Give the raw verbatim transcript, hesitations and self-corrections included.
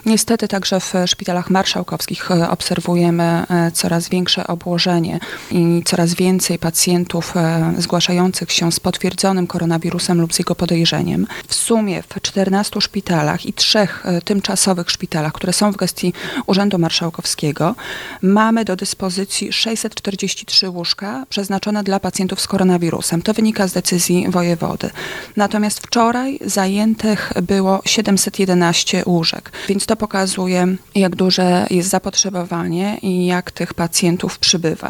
Niestety także w szpitalach marszałkowskich obserwujemy coraz większe obłożenie i coraz więcej pacjentów zgłaszających się z potwierdzonym koronawirusem lub z jego podejrzeniem. W sumie w czternastu szpitalach i trzech tymczasowych szpitalach, które są w gestii Urzędu Marszałkowskiego, mamy do dyspozycji sześćset czterdzieści trzy łóżka przeznaczone dla pacjentów z koronawirusem. To wynika z decyzji wojewody. Natomiast wczoraj zajętych było siedemset jedenaście łóżek, więc to pokazuje, jak duże jest zapotrzebowanie i jak tych pacjentów przybywa.